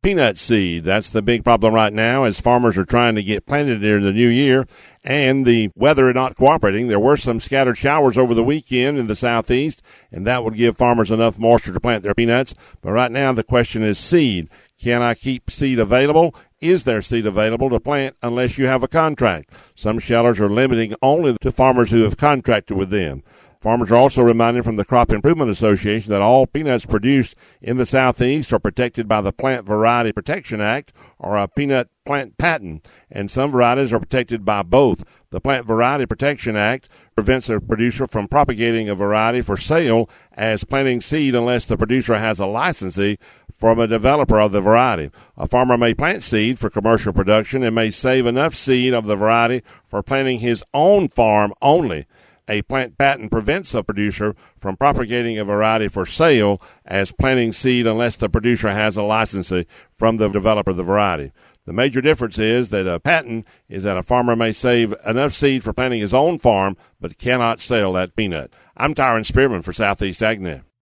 peanut seed. That's the big problem right now as farmers are trying to get planted in the new year and the weather not cooperating. There were some scattered showers over the weekend in the southeast, and that would give farmers enough moisture to plant their peanuts. But right now the question is seed. Can I keep seed available? Is there seed available to plant unless you have a contract? Some shellers are limiting only to farmers who have contracted with them. Farmers are also reminded from the Crop Improvement Association that all peanuts produced in the Southeast are protected by the Plant Variety Protection Act or a peanut plant patent, and some varieties are protected by both. The Plant Variety Protection Act prevents a producer from propagating a variety for sale as planting seed unless the producer has a licensee from a developer of the variety. A farmer may plant seed for commercial production and may save enough seed of the variety for planting his own farm only. A plant patent prevents a producer from propagating a variety for sale as planting seed unless the producer has a licensee from the developer of the variety. The major difference is that a patent is that a farmer may save enough seed for planting his own farm but cannot sell that peanut. I'm Tyron Spearman for Southeast AgNet.